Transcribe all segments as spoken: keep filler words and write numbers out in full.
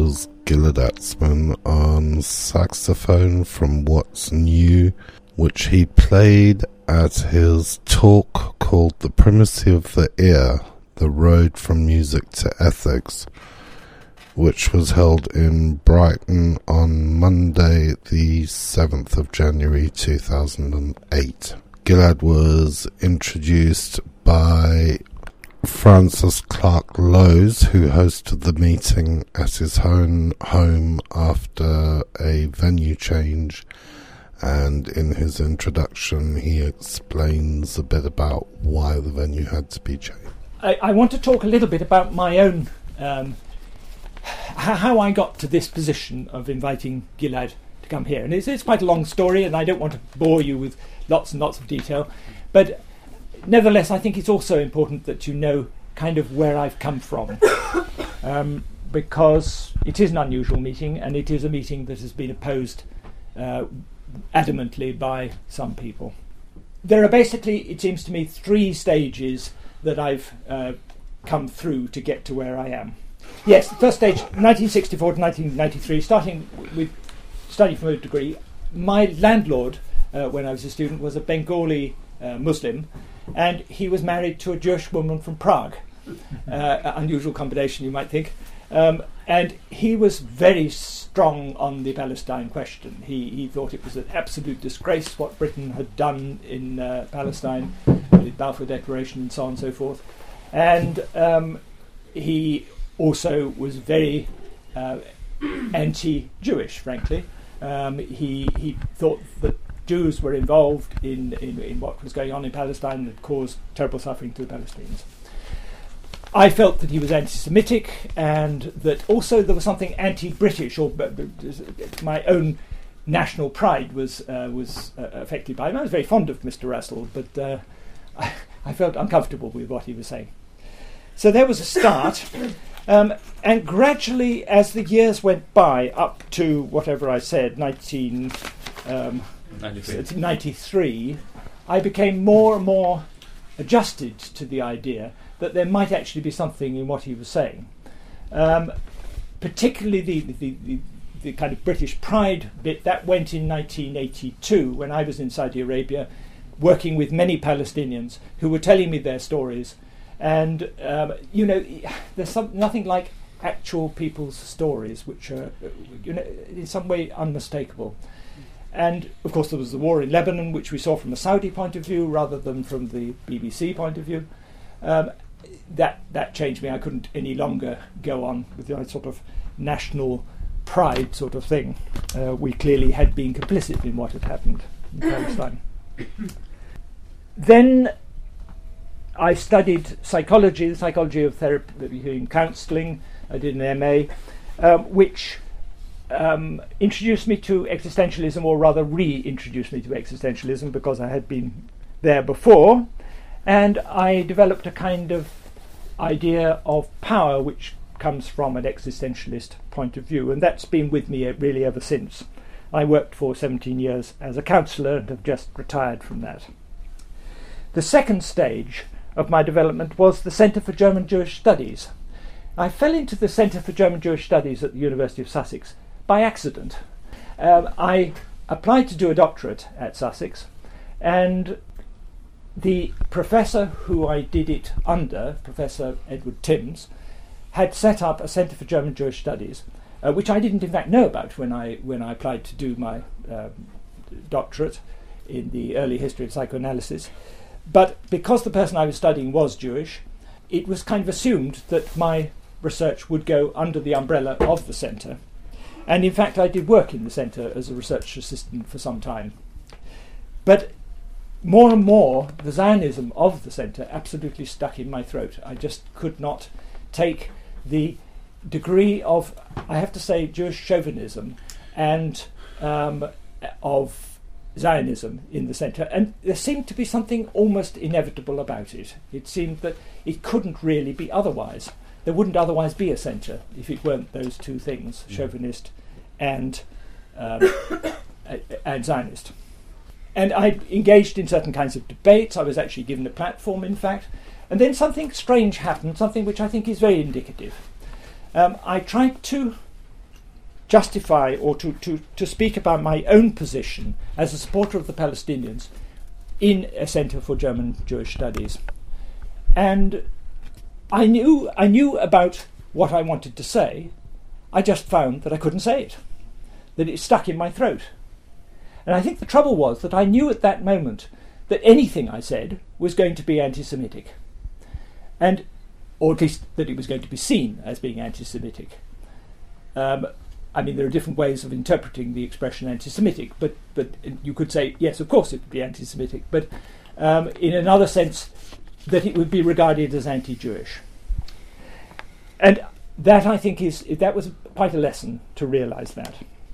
was Gilad Atzmon on saxophone from What's New, which he played at his talk called The Primacy of the Ear, The Road from Music to Ethics, which was held in Brighton on Monday the seventh of January two thousand eight. Gilad was introduced by Francis Clark Lowes, who hosted the meeting at his own home after a venue change, and in his introduction he explains a bit about why the venue had to be changed. I, I want to talk a little bit about my own, um, h- how I got to this position of inviting Gilad to come here. And it's, it's quite a long story, and I don't want to bore you with lots and lots of detail, but nevertheless, I think it's also important that you know kind of where I've come from, um, because it is an unusual meeting, and it is a meeting that has been opposed uh, adamantly by some people. There are basically, it seems to me, three stages that I've uh, come through to get to where I am. Yes, the first stage, nineteen sixty-four to nineteen ninety-three, starting with studying from a degree. My landlord, uh, when I was a student, was a Bengali uh, Muslim, and he was married to a Jewish woman from Prague. Uh, unusual combination, you might think. Um, and he was very strong on the Palestine question. He, he thought it was an absolute disgrace what Britain had done in uh, Palestine, the Balfour Declaration and so on and so forth. And um, he also was very uh, anti-Jewish, frankly. Um, he, he thought that Jews were involved in, in, in what was going on in Palestine that caused terrible suffering to the Palestinians. I felt that he was anti-Semitic, and that also there was something anti-British, or uh, my own national pride was uh, was uh, affected by him. I was very fond of Mister Russell, but uh, I, I felt uncomfortable with what he was saying. So there was a start, um, and gradually, as the years went by, up to whatever I said, nineteen ninety-three, I became more and more adjusted to the idea that there might actually be something in what he was saying. Um, particularly the, the, the, the kind of British pride bit, that went in nineteen eighty-two when I was in Saudi Arabia working with many Palestinians who were telling me their stories. And, um, you know, there's some, nothing like actual people's stories, which are, you know, in some way unmistakable. And, of course, there was the war in Lebanon, which we saw from a Saudi point of view rather than from the B B C point of view. Um, that that changed me. I couldn't any longer go on with the sort of national pride sort of thing. Uh, we clearly had been complicit in what had happened in Palestine. Then I studied psychology, the psychology of therapy and counselling. I did an M A, um, which um, introduced me to existentialism, or rather reintroduced me to existentialism, because I had been there before. And I developed a kind of idea of power which comes from an existentialist point of view, and that's been with me really ever since. I worked for seventeen years as a counsellor and have just retired from that. The second stage of my development was the Centre for German Jewish Studies. I fell into the Centre for German Jewish Studies at the University of Sussex by accident. Um, I applied to do a doctorate at Sussex, and the professor who I did it under, Professor Edward Timms, had set up a Centre for German Jewish Studies, uh, which I didn't in fact know about when I when I applied to do my um, doctorate in the early history of psychoanalysis. But because the person I was studying was Jewish, it was kind of assumed that my research would go under the umbrella of the centre. And in fact I did work in the centre as a research assistant for some time. But more and more, the Zionism of the centre absolutely stuck in my throat. I just could not take the degree of, I have to say, Jewish chauvinism and um, of Zionism in the centre. And there seemed to be something almost inevitable about it. It seemed that it couldn't really be otherwise. There wouldn't otherwise be a centre if it weren't those two things, mm. chauvinist and, um, and Zionist. And I engaged in certain kinds of debates. I was actually given a platform, in fact. And then something strange happened, something which I think is very indicative. Um, I tried to justify or to, to, to speak about my own position as a supporter of the Palestinians in a Centre for German Jewish Studies. And I knew I knew about what I wanted to say. I just found that I couldn't say it, that it stuck in my throat. And I think the trouble was that I knew at that moment that anything I said was going to be anti-Semitic, and or at least that it was going to be seen as being anti-Semitic. Um, I mean, there are different ways of interpreting the expression anti-Semitic, but but you could say, yes, of course it would be anti-Semitic, but um, in another sense, that it would be regarded as anti-Jewish. And that, I think, is that was quite a lesson to realise that.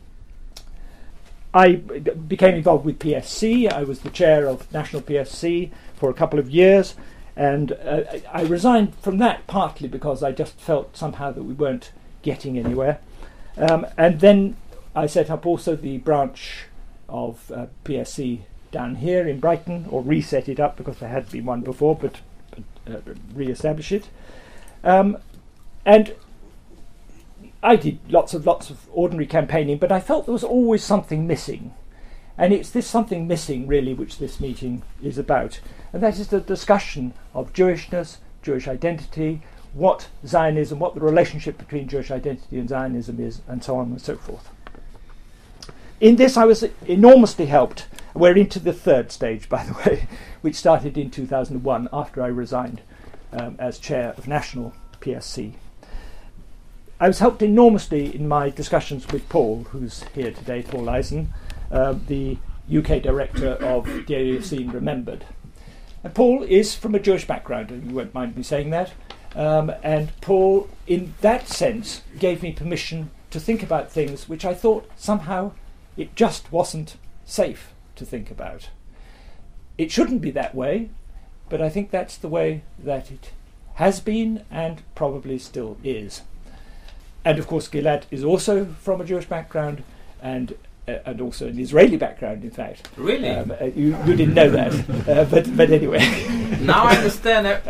I b- became involved with P S C. I was the chair of National P S C for a couple of years, and uh, I resigned from that partly because I just felt somehow that we weren't getting anywhere. Um, and then I set up also the branch of uh, P S C down here in Brighton, or reset it up because there had been one before, but, but uh, re-establish it. Um, and I did lots of lots of ordinary campaigning, but I felt there was always something missing. And it's this something missing, really, which this meeting is about. And that is the discussion of Jewishness, Jewish identity, what Zionism, what the relationship between Jewish identity and Zionism is, and so on and so forth. In this I was enormously helped. We're into the third stage, by the way, which started in two thousand one after I resigned um, as chair of National P S C. I was helped enormously in my discussions with Paul, who's here today, Paul Eisen, uh, the U K director of Deir Yassin Remembered. And Paul is from a Jewish background, and you won't mind me saying that. Um, and Paul, in that sense, gave me permission to think about things which I thought somehow it just wasn't safe to think about. It shouldn't be that way, but I think that's the way that it has been and probably still is. And of course Gilad is also from a Jewish background, and uh, and also an Israeli background, in fact. Really? Um, uh, you, you didn't know that, uh, but but anyway. Now I understand it.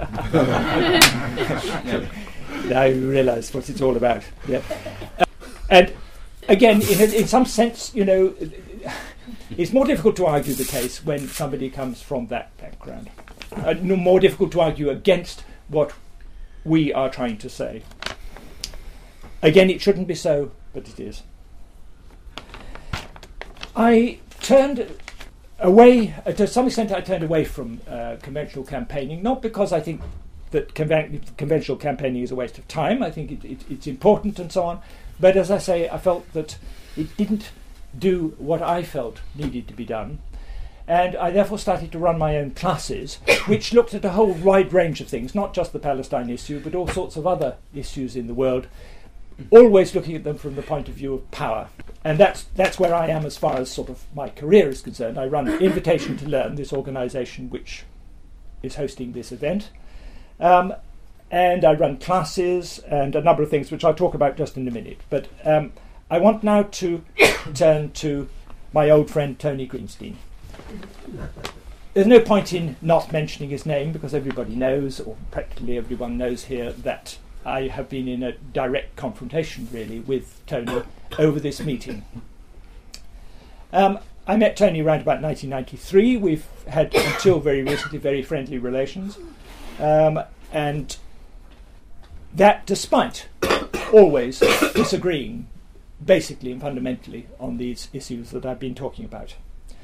Now you realise what it's all about. Yeah. Uh, and again, in, a, in some sense, you know, it's more difficult to argue the case when somebody comes from that background. Uh, no, more difficult to argue against what we are trying to say. Again, it shouldn't be so, but it is. I turned away, uh, to some extent I turned away from uh, conventional campaigning, not because I think that conven- conventional campaigning is a waste of time. I think it, it, it's important and so on. But as I say, I felt that it didn't do what I felt needed to be done. And I therefore started to run my own classes, which looked at a whole wide range of things, not just the Palestine issue, but all sorts of other issues in the world, always looking at them from the point of view of power. And that's that's where I am as far as sort of my career is concerned. I run Invitation to Learn, this organisation which is hosting this event. Um, and I run classes and a number of things which I'll talk about just in a minute. But um, I want now to turn to my old friend Tony Greenstein. There's no point in not mentioning his name because everybody knows, or practically everyone knows here, that I have been in a direct confrontation, really, with Tony over this meeting. Um, I met Tony around about nineteen ninety-three. We've had, until very recently, very friendly relations. Um, and that despite always disagreeing, basically and fundamentally, on these issues that I've been talking about.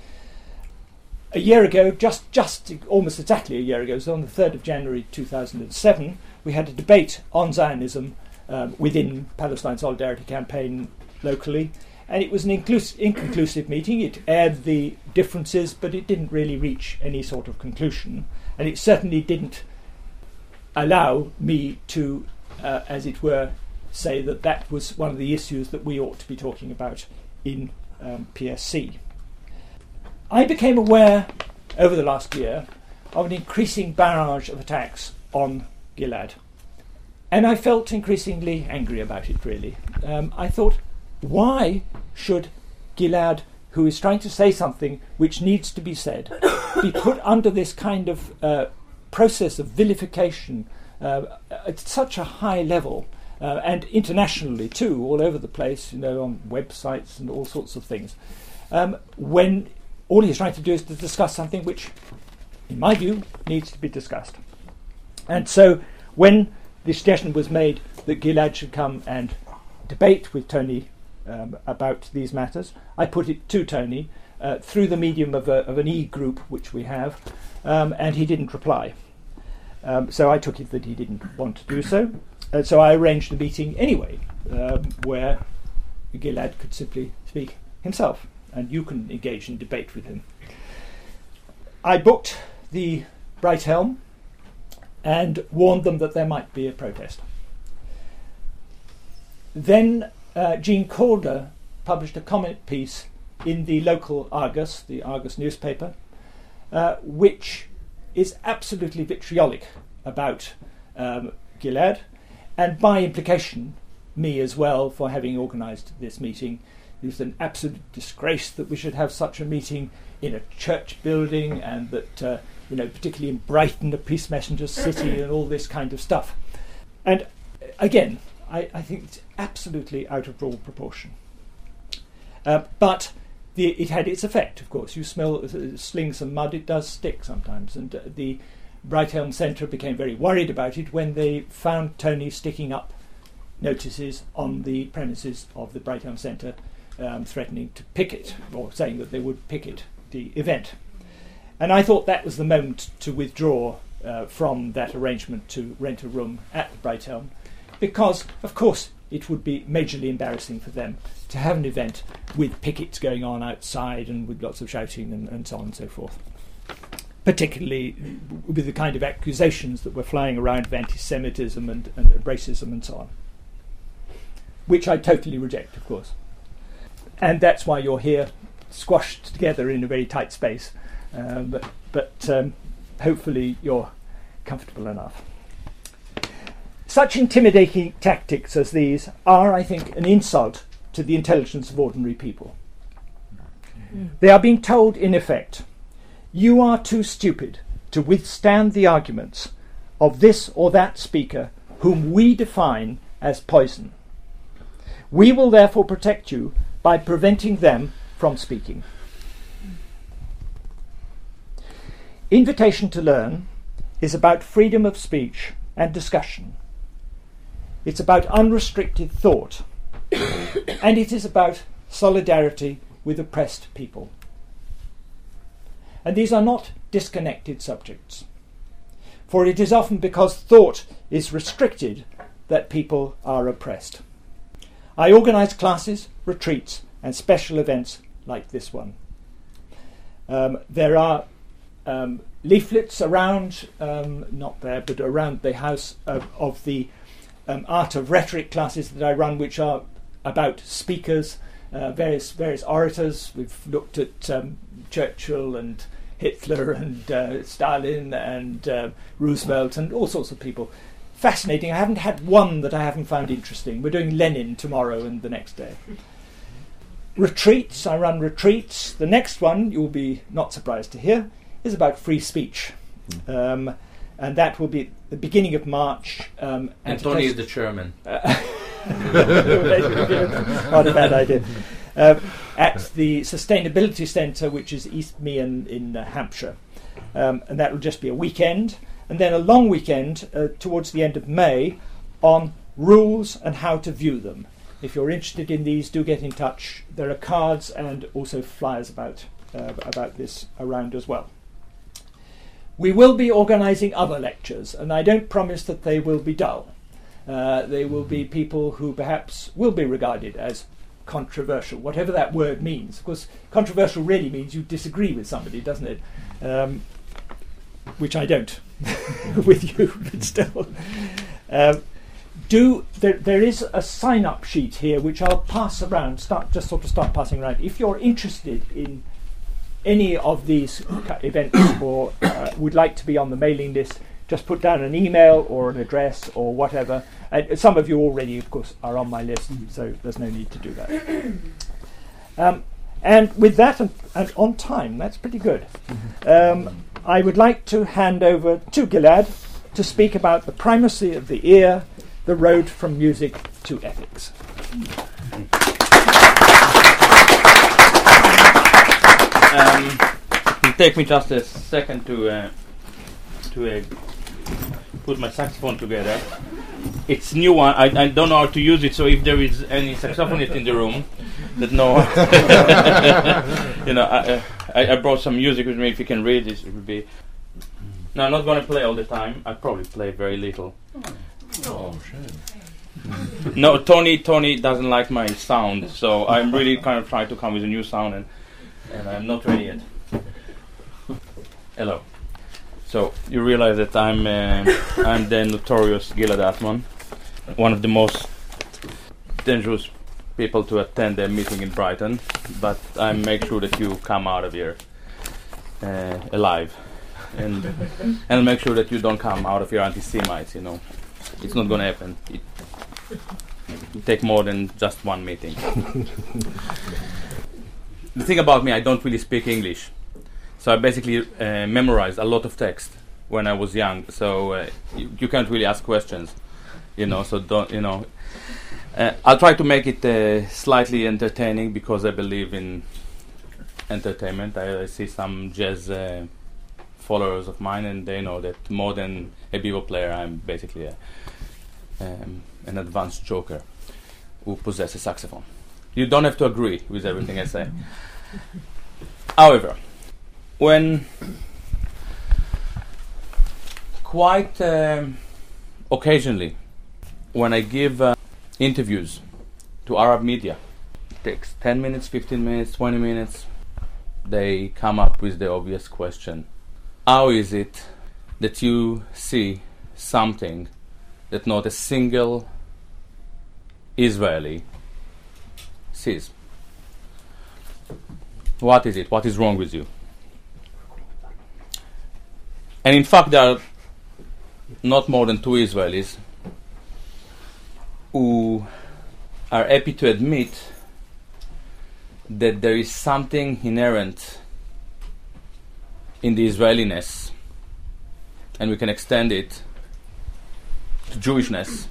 A year ago, just, just almost exactly a year ago, so on the third of January two thousand seven, we had a debate on Zionism um, within Palestine Solidarity Campaign locally, and it was an inclus- inconclusive meeting. It aired the differences, but it didn't really reach any sort of conclusion, and it certainly didn't allow me to, uh, as it were, say that that was one of the issues that we ought to be talking about in um, P S C. I became aware over the last year of an increasing barrage of attacks on Gilad. And I felt increasingly angry about it, really. Um, I thought, why should Gilad, who is trying to say something which needs to be said, be put under this kind of uh, process of vilification uh, at such a high level uh, and internationally too, all over the place, you know, on websites and all sorts of things, um, when all he's trying to do is to discuss something which, in my view, needs to be discussed. And so when the suggestion was made that Gilad should come and debate with Tony um, about these matters, I put it to Tony uh, through the medium of, a, of an e-group which we have, um, and he didn't reply. Um, so I took it that he didn't want to do so. And so I arranged a meeting anyway, um, where Gilad could simply speak himself, and you can engage in debate with him. I booked the Bright Helm and warned them that there might be a protest. Then uh, Jean Calder published a comment piece in the local Argus, the Argus newspaper, uh, which is absolutely vitriolic about um, Gilad, and by implication me as well, for having organised this meeting. It was an absolute disgrace that we should have such a meeting in a church building, and that, uh, you know, particularly in Brighton, a peace messenger city, and all this kind of stuff. And again, I, I think it's absolutely out of all proportion. Uh, but the, it had its effect, of course. You smell, uh, sling some mud, it does stick sometimes. And uh, the Brighthelm Centre became very worried about it when they found Tony sticking up notices on the premises of the Brighthelm Centre, um, threatening to picket, or saying that they would picket the event. And I thought that was the moment to withdraw uh, from that arrangement to rent a room at the Brighthelm, because, of course, it would be majorly embarrassing for them to have an event with pickets going on outside and with lots of shouting and, and so on and so forth. Particularly with the kind of accusations that were flying around of anti-Semitism and, and racism and so on, which I totally reject, of course. And that's why you're here, squashed together in a very tight space. Um, but but um, hopefully you're comfortable enough. Such intimidating tactics as these are, I think, an insult to the intelligence of ordinary people. Mm. They are being told, in effect, you are too stupid to withstand the arguments of this or that speaker whom we define as poison. We will therefore protect you by preventing them from speaking. Invitation to Learn is about freedom of speech and discussion. It's about unrestricted thought, and it is about solidarity with oppressed people. And these are not disconnected subjects, for it is often because thought is restricted that people are oppressed. I organise classes, retreats, and special events like this one. Um, there are um, leaflets around, um, not there, but around the house of, of the um, art of rhetoric classes that I run, which are about speakers, uh, various various orators. We've looked at um, Churchill and Hitler and uh, Stalin and uh, Roosevelt and all sorts of people. Fascinating. I haven't had one that I haven't found interesting. We're doing Lenin tomorrow and the next day. Retreats. I run retreats. The next one, you'll be not surprised to hear, is about free speech. Um, and that will be the beginning of March. Um, and Tony is the chairman. Uh, not a bad idea. Uh, at the Sustainability Centre, which is East Meon in uh, Hampshire. Um, and that will just be a weekend. And then a long weekend uh, towards the end of May on rules and how to view them. If you're interested in these, do get in touch. There are cards and also flyers about, uh, about this around as well. We will be organising other lectures, and I don't promise that they will be dull. Uh, they will be people who perhaps will be regarded as controversial, whatever that word means. Of course, controversial really means you disagree with somebody, doesn't it? Um, which I don't with you, but still. Um, do there, there is a sign-up sheet here which I'll pass around, start just sort of start passing around. If you're interested in any of these events or uh, would like to be on the mailing list, just put down an email or an address or whatever. And some of you already, of course, are on my list, mm-hmm. so there's no need to do that. Um, and with that, and, and on time, that's pretty good. Mm-hmm. Um, I would like to hand over to Gilad to speak about the primacy of the ear, The Road from Music to Ethics. Um, it'll take me just a second to uh, to uh, put my saxophone together. It's new one. I, I don't know how to use it, so if there is any saxophonist in the room that know, you know, I, uh, I, I brought some music with me. If you can read this, it would be. No, I'm not going to play all the time. I probably play very little. Oh, shame. No, Tony Tony doesn't like my sound, so I'm really kind of trying to come with a new sound, and and I'm not ready yet. Hello. So you realize that I'm uh, I'm the notorious Gilad Atman, one of the most dangerous people to attend a meeting in Brighton, but I make sure that you come out of here uh, alive, and and make sure that you don't come out of here anti-Semites. You know, it's not going to happen. It, it take more than just one meeting. The thing about me, I don't really speak English. So I basically uh, memorized a lot of text when I was young. So uh, you, you can't really ask questions, you know. So don't, you know. Uh, I'll try to make it uh, slightly entertaining because I believe in entertainment. I, I see some jazz uh, followers of mine, and they know that more than a bebop player, I'm basically a, um, an advanced joker who possesses a saxophone. You don't have to agree with everything I say. However, when quite um, occasionally, when I give uh, interviews to Arab media, it takes ten minutes, fifteen minutes, twenty minutes, they come up with the obvious question: how is it that you see something that not a single Israeli sees? What is it? What is wrong with you? And in fact, there are not more than two Israelis who are happy to admit that there is something inherent in the Israeliness, and we can extend it to Jewishness,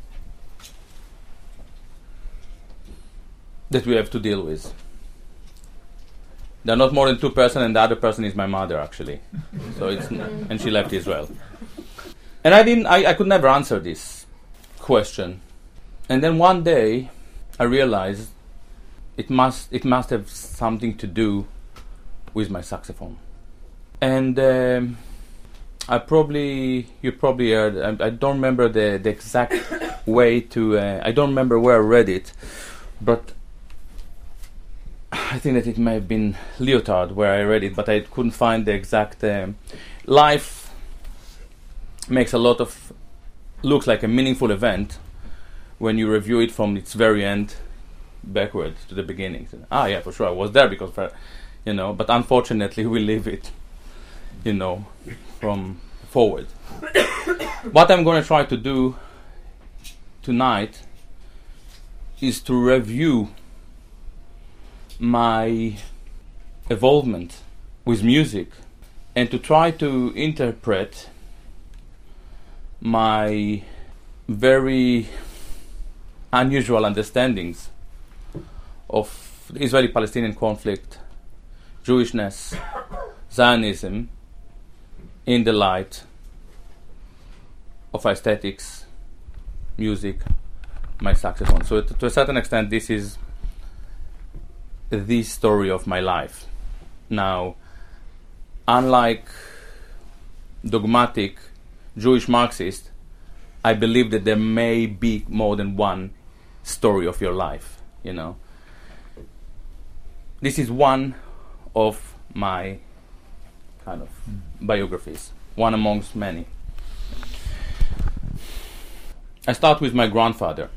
that we have to deal with. There are not more than two persons, and the other person is my mother, actually. So it's n- and she left Israel. And I didn't. I, I could never answer this question. And then one day, I realized it must it must have something to do with my saxophone. And um, I probably you probably heard. I, I don't remember the, the exact way to. Uh, I don't remember where I read it, but I think that it may have been Lyotard where I read it, but I couldn't find the exact. Um, life makes a lot of looks like a meaningful event when you review it from its very end backwards to the beginning. So, ah, yeah, for sure, I was there because, for, you know. But unfortunately, we leave it, you know, from forward. What I'm going to try to do tonight is to review my involvement with music and to try to interpret my very unusual understandings of the Israeli-Palestinian conflict, Jewishness, Zionism, in the light of aesthetics, music, my saxophone. So t- to a certain extent, this is the story of my life. Now, unlike dogmatic Jewish Marxist, I believe that there may be more than one story of your life, you know. This is one of my kind of biographies, one amongst many. I start with my grandfather.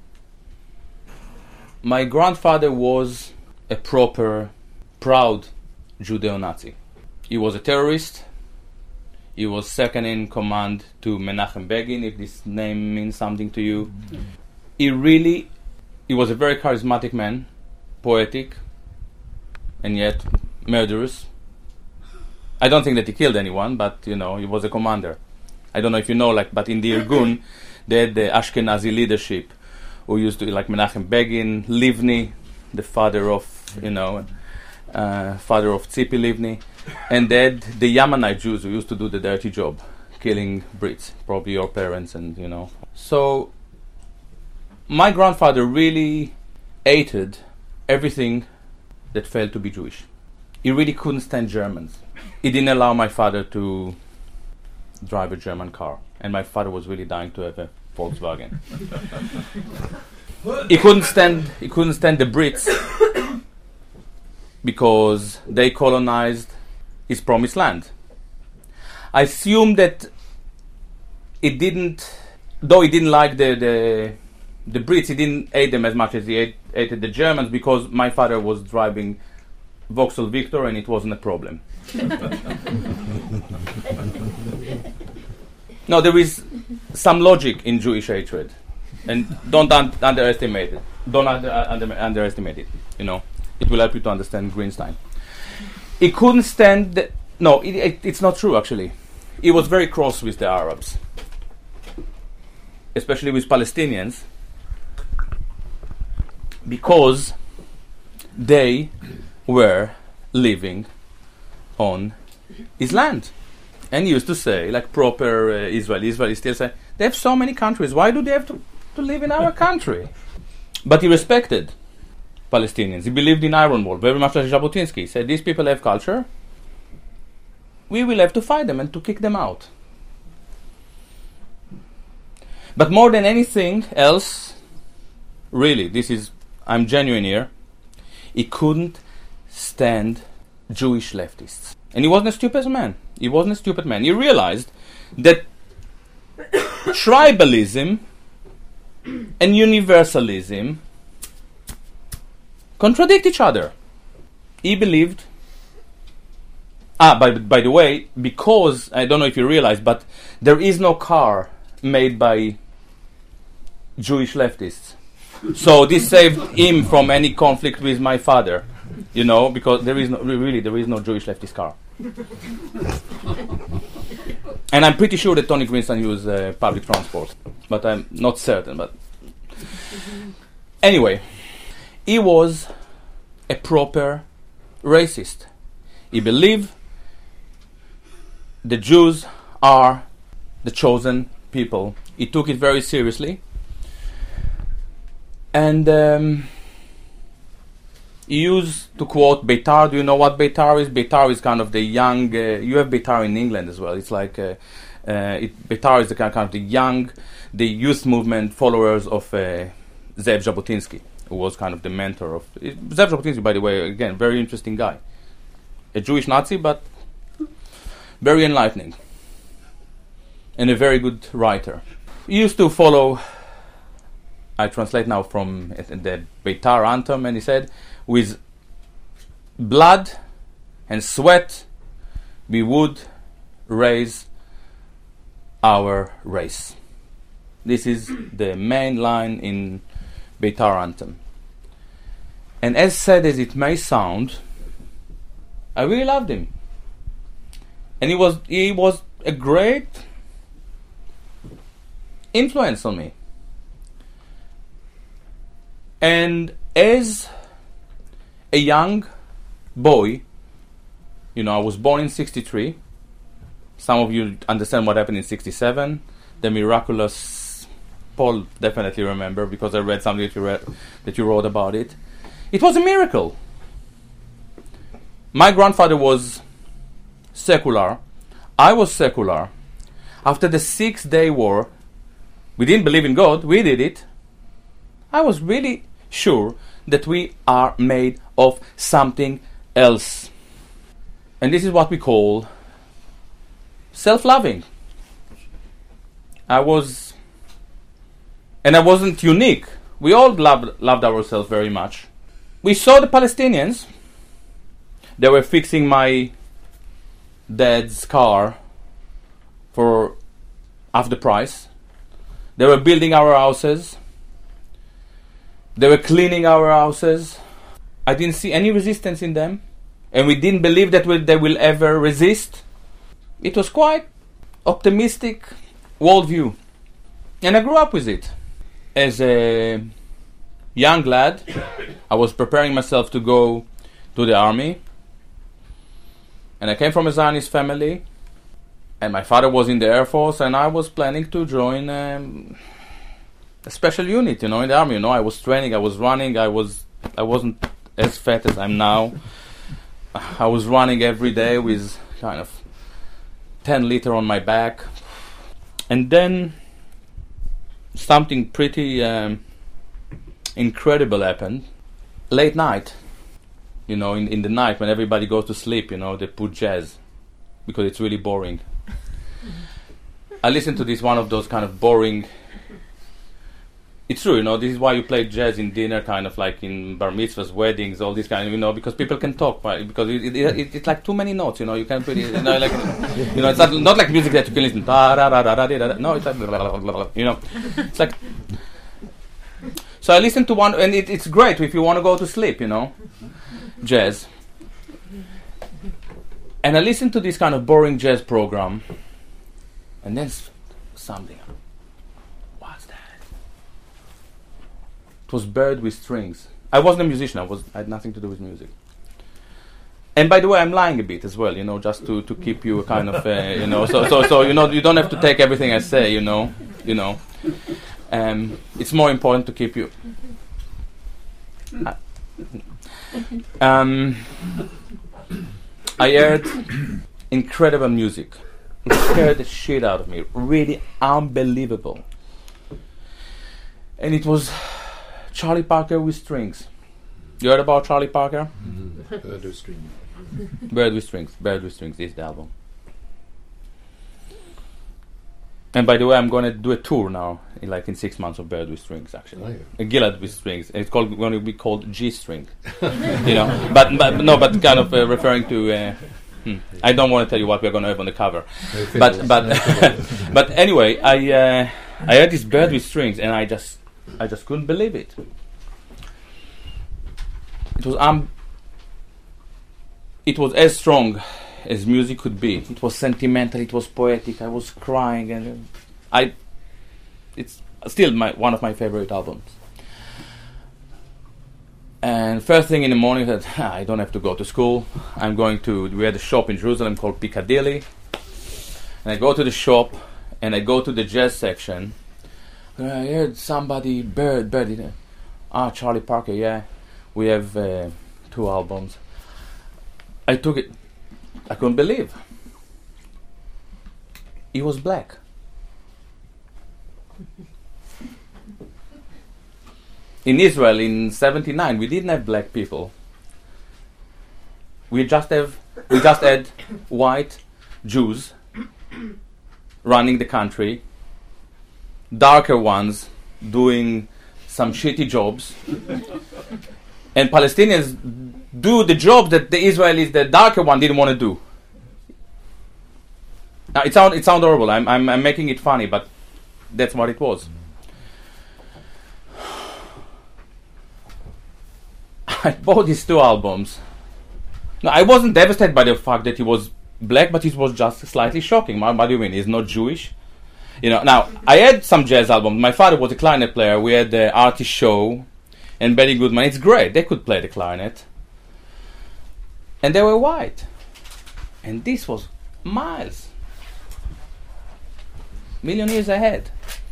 My grandfather was a proper, proud Judeo-Nazi. He was a terrorist. He was second in command to Menachem Begin, if this name means something to you. Mm-hmm. He really, he was a very charismatic man, poetic, and yet murderous. I don't think that he killed anyone, but, you know, he was a commander. I don't know if you know, like, but in the Irgun, They had the Ashkenazi leadership, who used to be like Menachem Begin, Livni, the father of, you know, uh, father of Tzipi Livni, and they had the Yemenite Jews who used to do the dirty job, killing Brits, probably your parents, and you know. So my grandfather really hated everything that failed to be Jewish. He really couldn't stand Germans. He didn't allow my father to drive a German car, and my father was really dying to have a Volkswagen. he couldn't stand. He couldn't stand the Brits because they colonized his promised land. I assume that it didn't, though he didn't like the the, the Brits, he didn't hate them as much as he hate, hated the Germans, because my father was driving Vauxhall Victor and it wasn't a problem. No, there is some logic in Jewish hatred, and don't un- underestimate it. Don't under, under, underestimate it. You know, it will help you to understand Greenstein. He couldn't stand. The, no, it, it, it's not true. Actually, he was very cross with the Arabs, especially with Palestinians, because they were living on his land. And he used to say, like proper uh, Israeli, Israeli still say, they have so many countries, why do they have to, to live in our country? But he respected Palestinians. He believed in Iron Wall, very much like Jabotinsky. He said, these people have culture, we will have to fight them and to kick them out. But more than anything else, really, this is, I'm genuine here, he couldn't stand Jewish leftists. And he wasn't a stupid man. He wasn't a stupid man. He realized that tribalism and universalism contradict each other. He believed... Ah, by, by the way, because, I don't know if you realize, but there is no car made by Jewish leftists. So this saved him from any conflict with my father. You know, because there is no, really, there is no Jewish leftist car. And I'm pretty sure that Tony Greenstein used uh, public transport, but I'm not certain. But anyway, he was a proper racist. He believed the Jews are the chosen people. He took it very seriously. And um, he used to quote Beitar. Do you know what Beitar is? Beitar is kind of the young... Uh, you have Beitar in England as well. It's like... Uh, uh, it, Beitar is the kind, kind of the young, the youth movement followers of uh, Zev Jabotinsky, who was kind of the mentor of... Uh, Zev Jabotinsky, by the way, again, very interesting guy. A Jewish Nazi, but very enlightening. And a very good writer. He used to follow... I translate now from uh, the Beitar anthem, and he said, with blood and sweat we would raise our race. This is the main line in Beitar anthem. And as sad as it may sound, I really loved him. And he was he was a great influence on me. And as a young boy, you know, I was born in sixty-three. Some of you understand what happened in sixty-seven. The miraculous, Paul definitely remember, because I read something that you read, that you wrote about it. It was a miracle. My grandfather was secular. I was secular. After the Six-Day War, we didn't believe in God. We did it. I was really sure that we are made of something else. And this is what we call self-loving. I was, and I wasn't unique. We all loved, loved ourselves very much. We saw the Palestinians. They were fixing my dad's car for half the price. They were building our houses. They were cleaning our houses. I didn't see any resistance in them. And we didn't believe that we'll, they will ever resist. It was quite optimistic worldview. And I grew up with it. As a young lad, I was preparing myself to go to the army. And I came from a Zionist family. And my father was in the Air Force, and I was planning to join um, a special unit, you know, in the army. You know, I was training, I was running, I was, I wasn't as fat as I'm now. I was running every day with kind of ten liter on my back. And then something pretty um, incredible happened. Late night, you know, in, in the night when everybody goes to sleep, you know, they put jazz because it's really boring. I listened to this, one of those kind of boring... It's true, you know, this is why you play jazz in dinner, kind of like in bar mitzvahs, weddings, all this kind of, you know, because people can talk, right? Because it, it, it, it's like too many notes, you know, you can't really, you know, like, you know, it's not, not like music that you can listen, da, da, da, da, da, da, da. No, it's like, blah, blah, blah, blah, you know, it's like... So I listened to one, and it, it's great if you want to go to sleep, you know, jazz. And I listened to this kind of boring jazz program, and then s- something. What's that? It was Bird with Strings. I wasn't a musician. I was. I had nothing to do with music. And by the way, I'm lying a bit as well, you know, just to, to keep you kind of, uh, you know, so so so you know, you don't have to take everything I say, you know, you know. Um, it's more important to keep you. Uh, um, I heard incredible music. It scared the shit out of me. Really unbelievable. And it was Charlie Parker with strings. You heard about Charlie Parker? Mm-hmm. Bird with strings. Bird with Strings. Bird with Strings is the album. And by the way, I'm going to do a tour now, in like in six months of Bird with Strings, actually. Oh, yeah. A Gilad with Strings. It's called going to be called G String. You know, but, but no, but kind of uh, referring to. Uh, hmm, I don't want to tell you what we're going to have on the cover, No but fiddles, but no fiddles. but anyway, I uh, I heard this Bird with Strings, and I just I just couldn't believe it. It was um. It was as strong as music could be. It was sentimental. It was poetic. I was crying, and uh, I. It's still my one of my favorite albums. And first thing in the morning, I said, ah, I don't have to go to school. I'm going to. We had a shop in Jerusalem called Piccadilly, and I go to the shop, and I go to the jazz section. And I heard somebody, Bird, Bird. You know, ah, Charlie Parker. Yeah, we have uh, two albums. I took it. I couldn't believe. He was black. In Israel in seventy-nine, we didn't have black people. We just have we just had white Jews running the country, darker ones doing some shitty jobs, and Palestinians do the job that the Israelis, the darker one, didn't want to do. Now it sound it sounds horrible. I'm I'm I'm making it funny, but that's what it was. I bought these two albums. Now I wasn't devastated by the fact that he was black, but it was just slightly shocking. What, what do you mean? He's not Jewish? You know. Now I had some jazz albums. My father was a clarinet player. We had the Artie Shaw and Benny Goodman. It's great. They could play the clarinet, and they were white. And this was miles, million years ahead.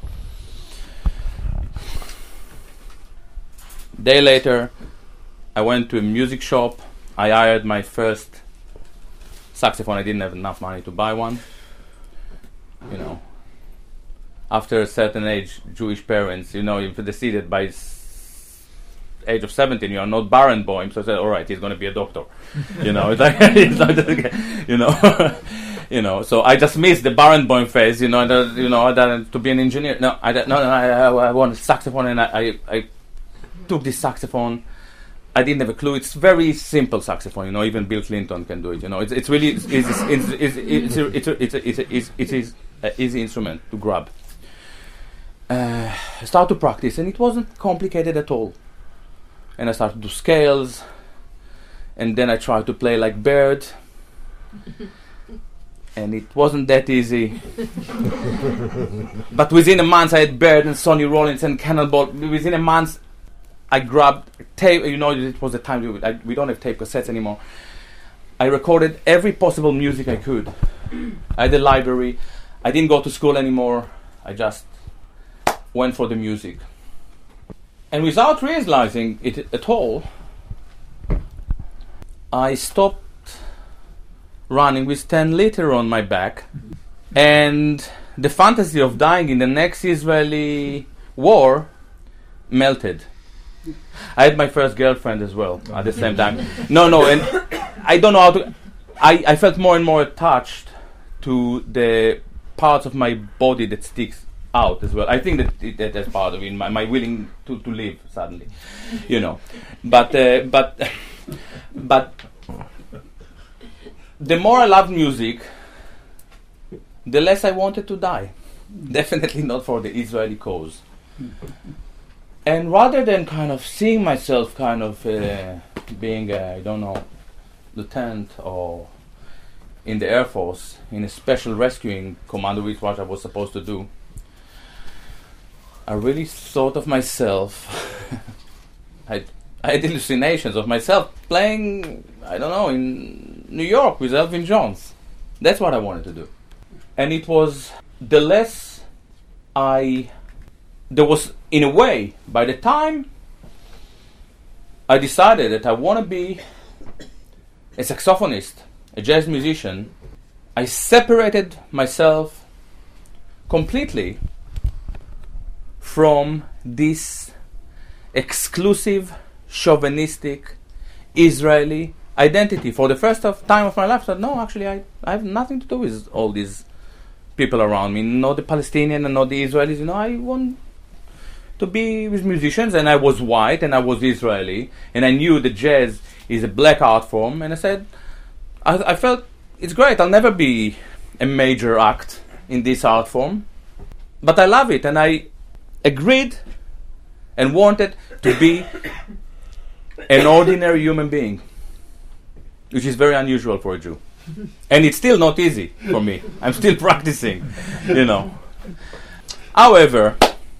Day later, I went to a music shop. I hired my first saxophone. I didn't have enough money to buy one. You know, after a certain age, Jewish parents, you know, if they see that by s- age of seventeen you are not Barenboim, so I said, all right, he's going to be a doctor. You know, it's like, it's like, you know, you know. So I just missed the Barenboim phase. You know, the, you know, that, to be an engineer. No, I no, no, I, I, I wanted saxophone, and I, I, I took this saxophone. I didn't have a clue. It's very simple saxophone, you know. Even Bill Clinton can do it, you know. It's it's really it's it's it's it's it's a, it's a, it's a, it's a, it's it is an easy instrument to grab. Uh, I started to practice, and it wasn't complicated at all. And I started to do scales, and then I tried to play like Bird. and it wasn't that easy. But within a month, I had Baird and Sonny Rollins and Cannonball. Within a month, I grabbed tape. You know, it was the time we, I, we don't have tape cassettes anymore. I recorded every possible music I could. I had a library. I didn't go to school anymore. I just went for the music. And without realizing it at all, I stopped running with ten liter on my back, and the fantasy of dying in the next Israeli war melted. I had my first girlfriend as well at the same time. No, no, and I don't know how to... I, I felt more and more attached to the parts of my body that sticks out as well. I think that, it, that that's part of it, my, my willing to, to live suddenly, you know. But, uh, but, but... The more I loved music, the less I wanted to die. Definitely not for the Israeli cause. And rather than kind of seeing myself kind of uh, being, a, I don't know, lieutenant or in the Air Force, in a special rescuing commando, which what I was supposed to do, I really thought of myself. I I had hallucinations of myself playing, I don't know, in New York with Elvin Jones. That's what I wanted to do. And it was the less I... There was, in a way, by the time I decided that I want to be a saxophonist, a jazz musician, I separated myself completely from this exclusive, chauvinistic Israeli identity. For the first of time of my life, I said, no, actually, I, I have nothing to do with all these people around me, not the Palestinian and not the Israelis. You know, I want to be with musicians, and I was white and I was Israeli, and I knew that jazz is a black art form, and I said, I, I felt it's great. I'll never be a major act in this art form, but I love it, and I agreed and wanted to be an ordinary human being, which is very unusual for a Jew. And it's still not easy for me. I'm still practicing, you know. However,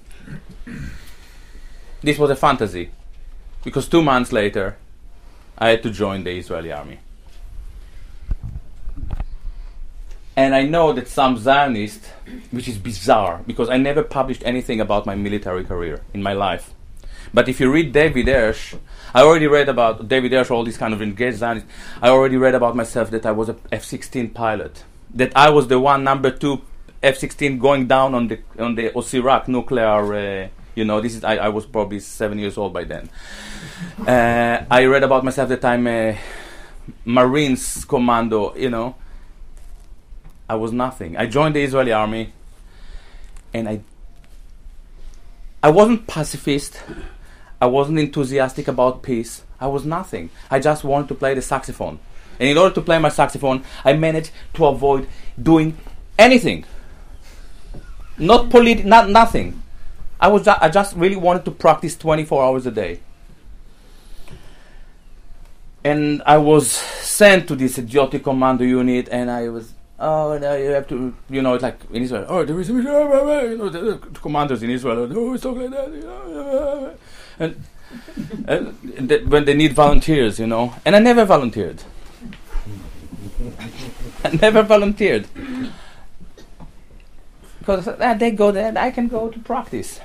this was a fantasy, because two months later, I had to join the Israeli army. And I know that some Zionists, which is bizarre, because I never published anything about my military career in my life. But if you read David Ersh, I already read about David Ersh, all these kind of engaged Zionists. I already read about myself that I was a F sixteen pilot, that I was the one number two F sixteen going down on the on the Osirak nuclear. Uh, you know, this is I, I was probably seven years old by then. Uh, I read about myself that I'm a Marines commando. You know, I was nothing. I joined the Israeli army, and I I wasn't pacifist. I wasn't enthusiastic about peace. I was nothing. I just wanted to play the saxophone. And in order to play my saxophone, I managed to avoid doing anything. Not politi- not nothing. I was ju- I just really wanted to practice twenty-four hours a day. And I was sent to this idiotic commando unit, and I was, oh, no, you have to, you know, it's like in Israel, oh, there is, you know, the, the commanders in Israel, oh, it's talking like that, you know, and, and th- when they need volunteers, you know, and I never volunteered. I never volunteered. Because uh, they go there, I can go to practice.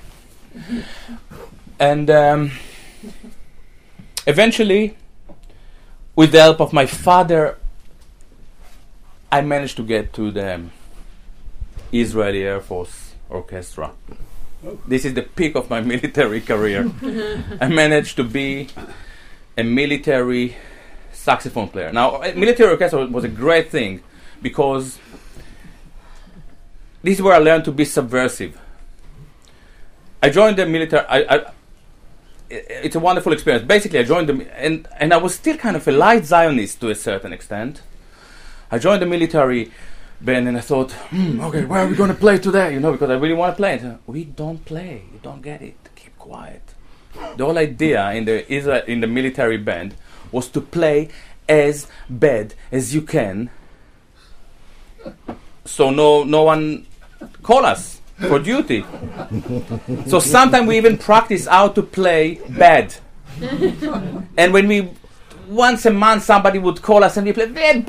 And um, eventually, with the help of my father, I managed to get to the um, Israeli Air Force Orchestra. Oh. This is the peak of my military career. I managed to be a military saxophone player. Now, a military orchestra was a great thing, because this is where I learned to be subversive. I joined the military. I, I, it's a wonderful experience. Basically, I joined them, and, and I was still kind of a light Zionist to a certain extent. I joined the military band, and I thought, hmm, okay, where are we going to play today? You know, because I really want to play. So, we don't play. You don't get it. Keep quiet. The whole idea in the Israel, in the military band was to play as bad as you can so no no one call us for duty. So sometimes we even practice how to play bad. And when we once a month somebody would call us and we play bad.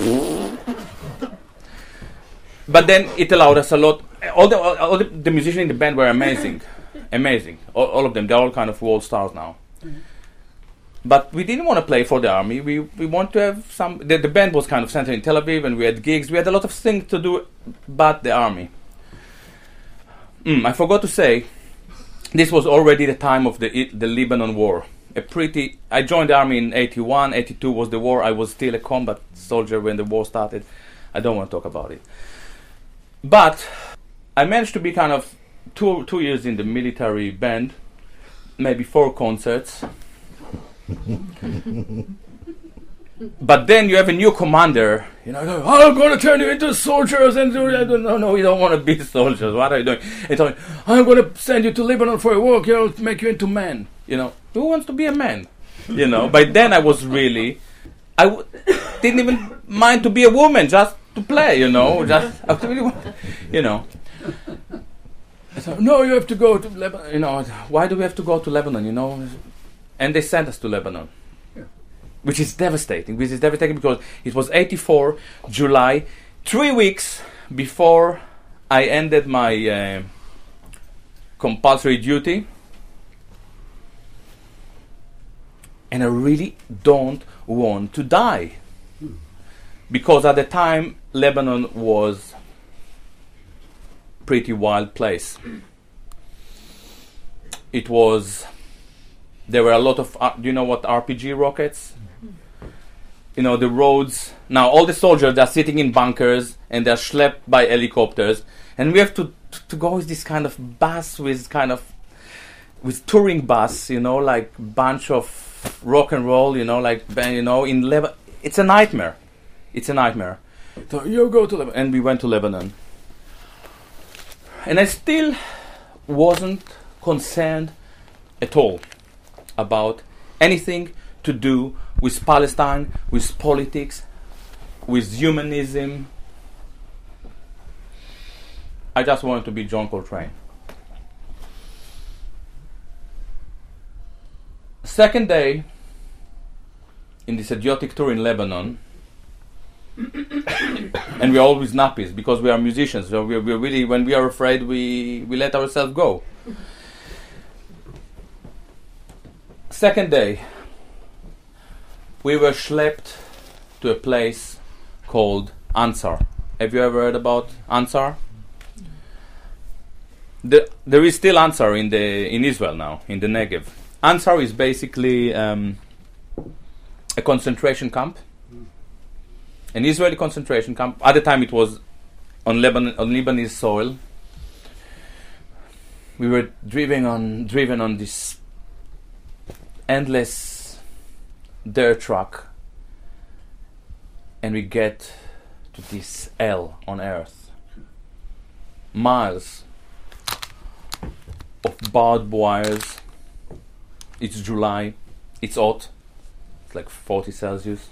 But then it allowed us a lot. All the all, all the, the musicians in the band were amazing, amazing. All, all of them. They're all kind of world stars now. Mm-hmm. But we didn't want to play for the army. We we want to have some. The, the band was kind of centered in Tel Aviv, and we had gigs. We had a lot of things to do, but the army. Mm, I forgot to say, this was already the time of the the Lebanon war. A pretty. I joined the army in eighty-one. eighty-two was the war. I was still a combat soldier when the war started. I don't want to talk about it. But I managed to be kind of two two years in the military band, maybe four concerts. But then you have a new commander, you know, I'm going to turn you into soldiers, and do, I don't know, no, we don't want to be soldiers. What are you doing? And so, I'm going to send you to Lebanon for a walk, you know, to make you into man. You know, who wants to be a man? You know, by then I was really, I w- didn't even mind to be a woman, just to play, you know, just, I really want, you know. So, no, you have to go to Lebanon, you know, why do we have to go to Lebanon, you know? And they sent us to Lebanon, yeah. Which is devastating. Which is devastating because it was eighty-four, July, three weeks before I ended my uh, compulsory duty. And I really don't want to die. Hmm. Because at the time, Lebanon was a pretty wild place. It was... There were a lot of, uh, do you know what R P G rockets? Mm-hmm. You know, the roads. Now, all the soldiers, they're sitting in bunkers and they're schlepped by helicopters. And we have to, to, to go with this kind of bus, with kind of, with touring bus, you know, like bunch of rock and roll, you know, like, you know, in Lebanon. It's a nightmare. It's a nightmare. So, you go to Lebanon. And we went to Lebanon. And I still wasn't concerned at all about anything to do with Palestine, with politics, with humanism. I just wanted to be John Coltrane. Second day in this idiotic tour in Lebanon, and we're always nappies because we are musicians. So we're, we're really, when we are afraid, we, we let ourselves go. Second day, we were schlepped to a place called Ansar. Have you ever heard about Ansar? The, there is still Ansar in the in Israel now, in the Negev. Ansar is basically um, a concentration camp, an Israeli concentration camp. At the time, it was on Lebanon, on Lebanese soil. We were driven on driven on this endless dirt truck, and we get to this hell on earth. Miles of barbed wires. It's July. It's hot. It's like forty Celsius.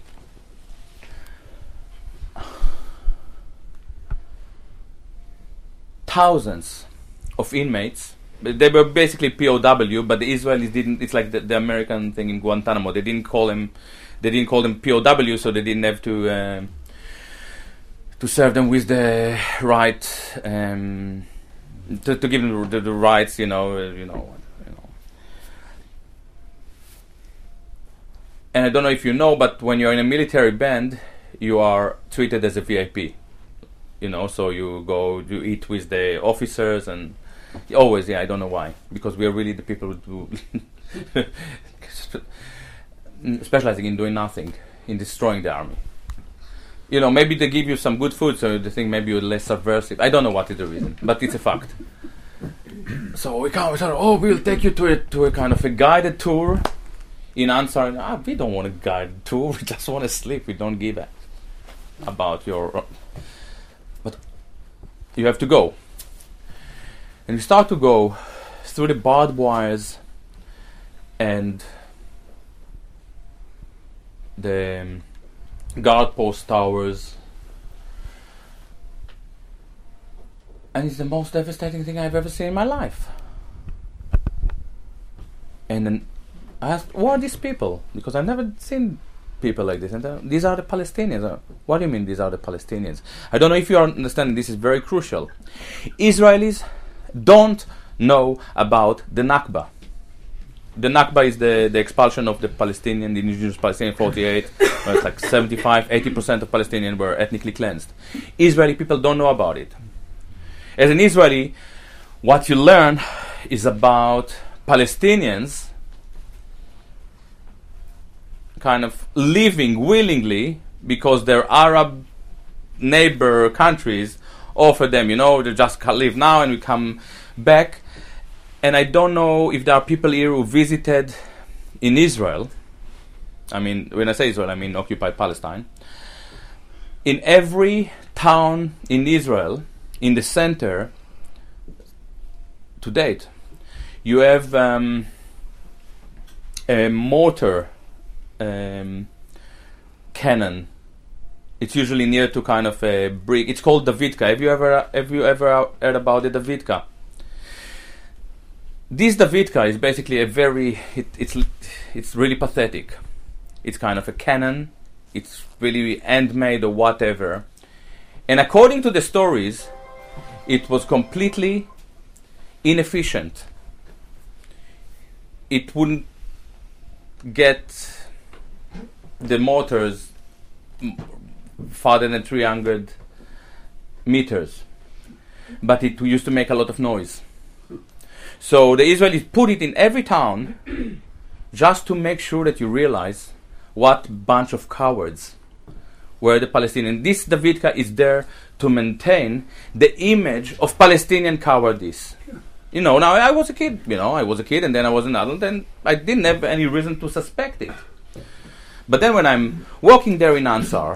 Thousands of inmates. They were basically P O W, but the Israelis didn't. It's like the, the American thing in Guantanamo. They didn't call them. They didn't call them P O W, so they didn't have to um, to serve them with the right um, to, to give them the, the rights. You know, uh, you know, you know. And I don't know if you know, but when you're in a military band, you are treated as a V I P. You know, so you go, you eat with the officers and. Always, yeah, I don't know why. Because we are really the people who do specializing in doing nothing, in destroying the army. You know, maybe they give you some good food, so they think maybe you're less subversive. I don't know what is the reason, but it's a fact. So we come, we say, oh, we'll take you to a, to a kind of a guided tour in Ansar. Ah, we don't want a guided tour, we just want to sleep. We don't give a about your... But you have to go. And we start to go through the barbed wires and the um, guard post towers And it's the most devastating thing I've ever seen in my life. And then I asked, who are these people? Because I've never seen people like this. And uh, these are the Palestinians. Uh, what do you mean these are the Palestinians? I don't know if you are understanding, this is very crucial. Israelis don't know about the Nakba. The Nakba is the, the expulsion of the Palestinian, the indigenous Palestinian forty-eight, where it's like seventy-five, eighty percent of Palestinians were ethnically cleansed. Israeli people don't know about it. As an Israeli, what you learn is about Palestinians kind of living willingly because their Arab neighbor countries offer them, you know, they just can live now and we come back. And I don't know if there are people here who visited in Israel. I mean, when I say Israel, I mean occupied Palestine. In every town in Israel, in the center, to date, you have um, a mortar um, cannon. It's usually near to kind of a brick. It's called Davidka. Have you ever have you ever heard about the Davidka? This Davidka is basically a very it, it's it's really pathetic. It's kind of a cannon. It's really handmade or whatever. And according to the stories, it was completely inefficient. It wouldn't get the mortars m- farther than three hundred meters. But it used to make a lot of noise. So the Israelis put it in every town just to make sure that you realize what bunch of cowards were the Palestinians. This Davidka is there to maintain the image of Palestinian cowardice. You know, now I was a kid, you know, I was a kid and then I was an adult and I didn't have any reason to suspect it. But then when I'm walking there in Ansar,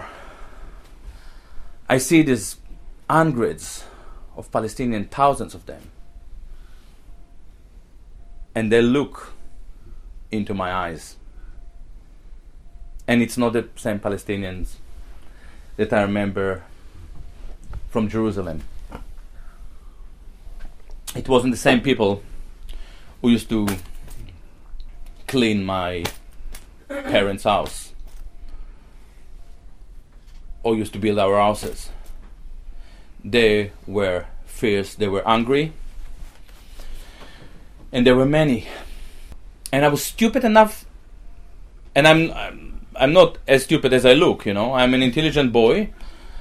I see these hundreds of Palestinians, thousands of them. And they look into my eyes. And it's not the same Palestinians that I remember from Jerusalem. It wasn't the same people who used to clean my parents' house or used to build our houses. They were fierce, they were hungry, and there were many. And I was stupid enough, and I'm, I'm I'm not as stupid as I look, you know. I'm an intelligent boy.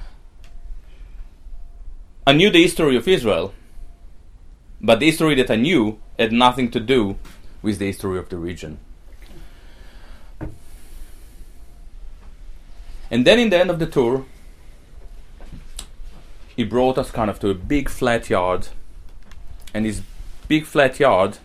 I knew the history of Israel, but the history that I knew had nothing to do with the history of the region. And then in the end of the tour, he brought us kind of to a big flat yard. And this big flat yard,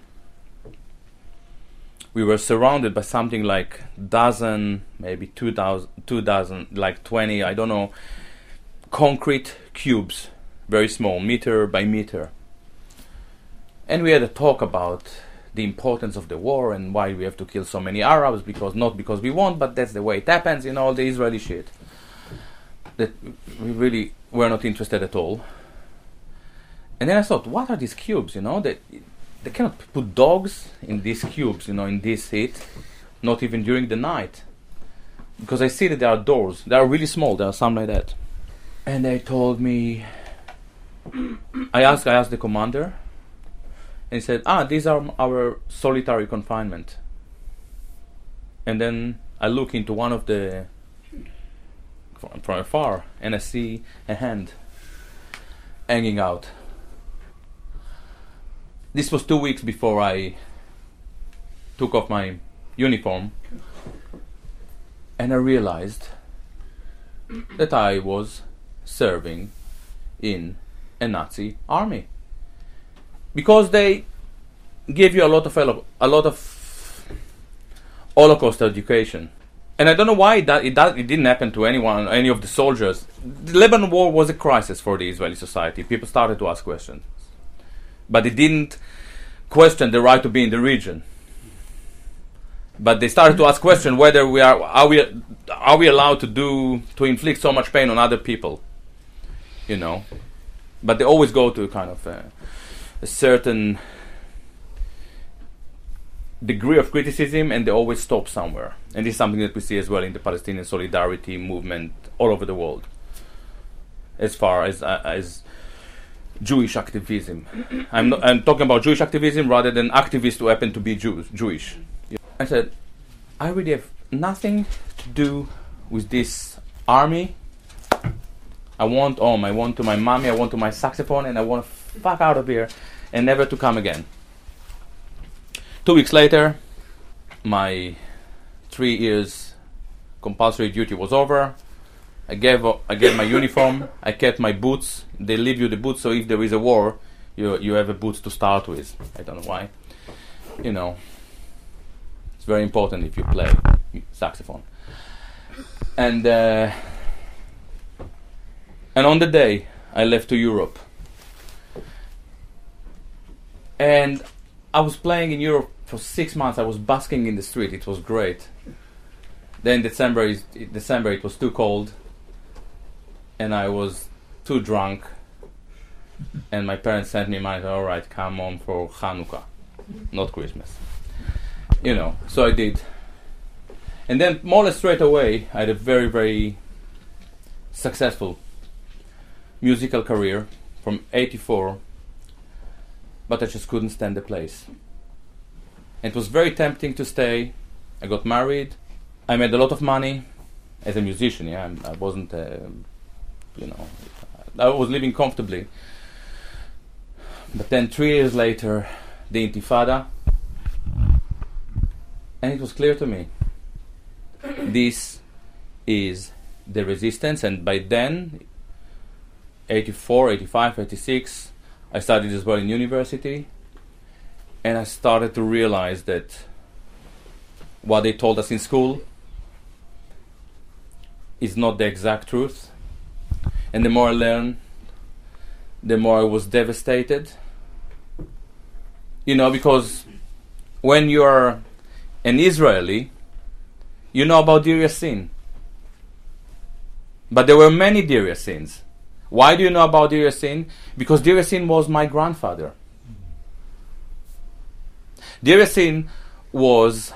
we were surrounded by something like dozen, maybe two thousand, two dozen, like twenty, I don't know, concrete cubes, very small, meter by meter. And we had a talk about the importance of the war and why we have to kill so many Arabs, because not because we want, but that's the way it happens, you know, all the Israeli shit. That we really were not interested at all. And then I thought, what are these cubes, you know, that they cannot put dogs in these cubes, you know, in this heat, not even during the night. Because I see that there are doors. They are really small. There are some like that. And they told me, I asked, I asked the commander, and he said, ah, these are m- our solitary confinement. And then I look into one of the, from, from afar, and I see a hand hanging out. This was two weeks before I took off my uniform, and I realized that I was serving in a Nazi army, because they give you a lot of a lot of Holocaust education. And I don't know why that it, that it didn't happen to anyone, any of the soldiers. The Lebanon War was a crisis for the Israeli society. People started to ask questions. But they didn't question the right to be in the region. But they started to ask questions whether we are are we are we allowed to do to inflict so much pain on other people, you know. but they always go to kind of uh, a certain degree of criticism, and they always stop somewhere. And this is something that we see as well in the Palestinian solidarity movement all over the world, as far as uh, as Jewish activism. I'm, not, I'm talking about Jewish activism rather than activists who happen to be Jews, Jewish. I said, I really have nothing to do with this army. I want home. I want to my mommy. I want to my saxophone, and I want to fuck out of here and never to come again. Two weeks later, my three years compulsory duty was over. I gave uh, I gave my uniform. I kept my boots. They leave you the boots, so if there is a war, you you have a boots to start with. I don't know why. You know, it's very important if you play saxophone. And uh, and on the day I left to Europe, and I was playing in Europe for six months. I was busking in the street. It was great. Then December is December. It was too cold, and I was too drunk. And my parents sent me money. All right, come on for Hanukkah, not Christmas. You know. So I did. And then more or less straight away, I had a very very successful musical career from eighty-four. But I just couldn't stand the place. It was very tempting to stay. I got married. I made a lot of money as a musician. Yeah, I'm, I wasn't, uh, you know, I was living comfortably. But then three years later, the Intifada, and it was clear to me, this is the resistance. And by then, eighty-four, eighty-five, eighty-six, I studied as well in university, and I started to realize that what they told us in school is not the exact truth. And the more I learned, the more I was devastated. You know, because when you're an Israeli, you know about Deir Yassin. But there were many Deir Yassins. Why do you know about Deir Yassin? Because Deir Yassin was my grandfather. Deir Yassin was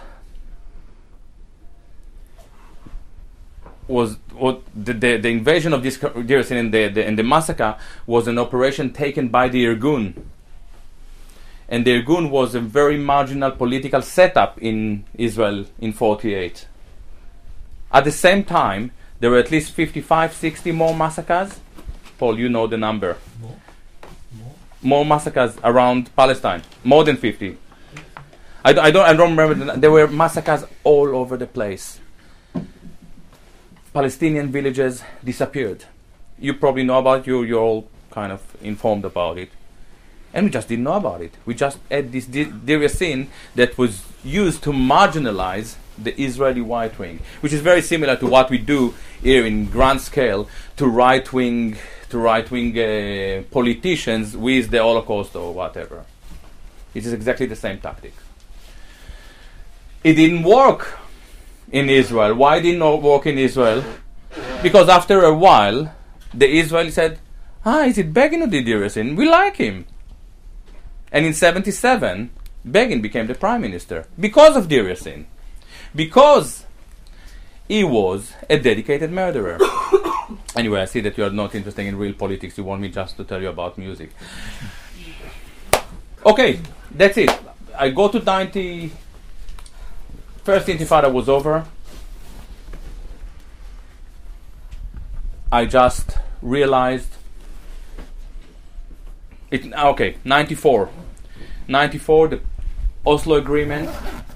was what the, the the invasion of this Deir Yassin and the, the and the massacre was an operation taken by the Irgun. And the Irgun was a very marginal political setup in Israel in forty-eight. At the same time, there were at least fifty-five, sixty more massacres. Paul, you know the number. More? More? More massacres around Palestine. More than fifty. I, d- I don't I don't remember. The n- there were massacres all over the place. Palestinian villages disappeared. You probably know about it. You, you're all kind of informed about it. And we just didn't know about it. We just had this Deir Yassin that was used to marginalize the Israeli right wing, which is very similar to what we do here in grand scale to right wing to right wing uh, politicians with the Holocaust or whatever. It is exactly the same tactic. It didn't work in Israel. Why didn't it work in Israel? Because after a while, the Israelis said, "Ah, is it Begin who did Deir Yassin? We like him." And in seventy-seven, Begin became the prime minister because of Deir Yassin. Because he was a dedicated murderer. Anyway, I see that you are not interested in real politics. You want me just to tell you about music. Okay, that's it. I go to ninety. First Intifada was over. I just realized it. Okay, ninety-four. ninety-four, the Oslo Agreement.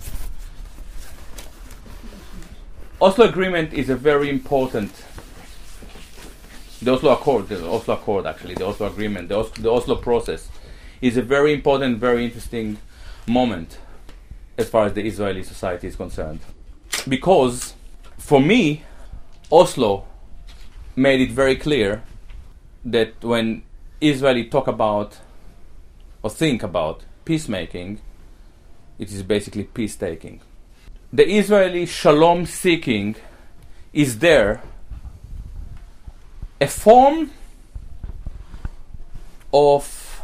Oslo Agreement is a very important. The Oslo Accord, the Oslo Accord actually, the Oslo Agreement, the, Os- the Oslo process is a very important, very interesting moment as far as the Israeli society is concerned. Because for me, Oslo made it very clear that when Israelis talk about or think about peacemaking, it is basically peace-taking. The Israeli shalom seeking is there a form of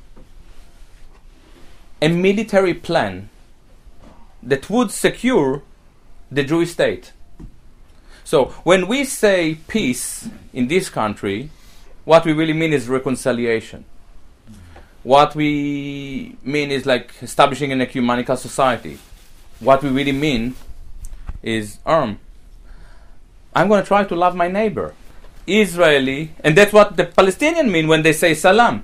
a military plan that would secure the Jewish state. So when we say peace in this country, what we really mean is reconciliation. What we mean is like establishing an ecumenical society. What we really mean is, um, I'm going to try to love my neighbor. Israeli, and that's what the Palestinians mean when they say salam.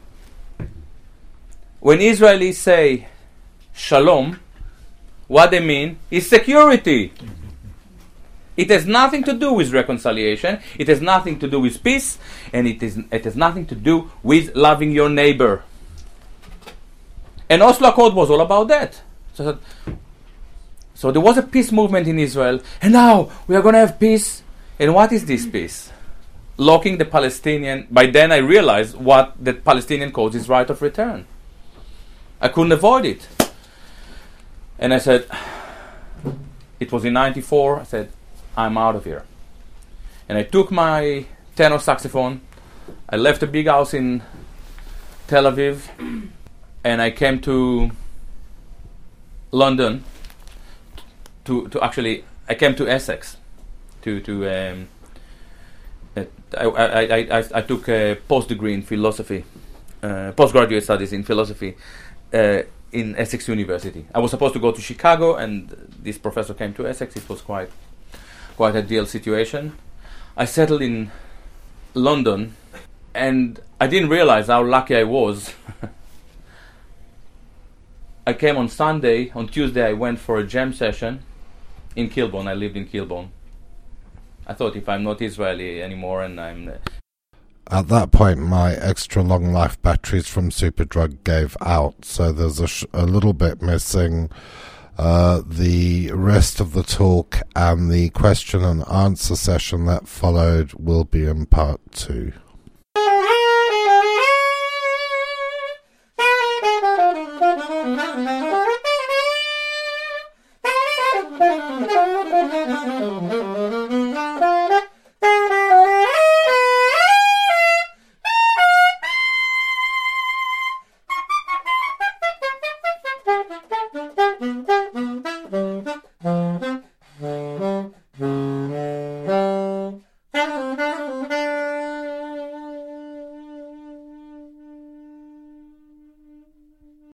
When Israelis say shalom, what they mean is security. It has nothing to do with reconciliation, it has nothing to do with peace, and it is it has nothing to do with loving your neighbor. And Oslo Accord was all about that. So, so there was a peace movement in Israel, and now we are going to have peace. And what is this peace? Locking the Palestinian. By then I realized what the Palestinian calls his right of return. I couldn't avoid it. And I said, it was in ninety-four, I said, I'm out of here. And I took my tenor saxophone, I left a big house in Tel Aviv, and I came to London to to actually, I came to Essex to, to um, I, I, I, I, I took a post-degree in philosophy, uh, postgraduate studies in philosophy uh, in Essex University. I was supposed to go to Chicago, and this professor came to Essex. It was quite quite a deal situation. I settled in London, and I didn't realize how lucky I was. I came on Sunday. On Tuesday, I went for a jam session in Kilburn. I lived in Kilburn. I thought, if I'm not Israeli anymore and I'm... Uh, At that point, my extra long life batteries from Superdrug gave out, so there's a, sh- a little bit missing. Uh, the rest of the talk and the question and answer session that followed will be in part two.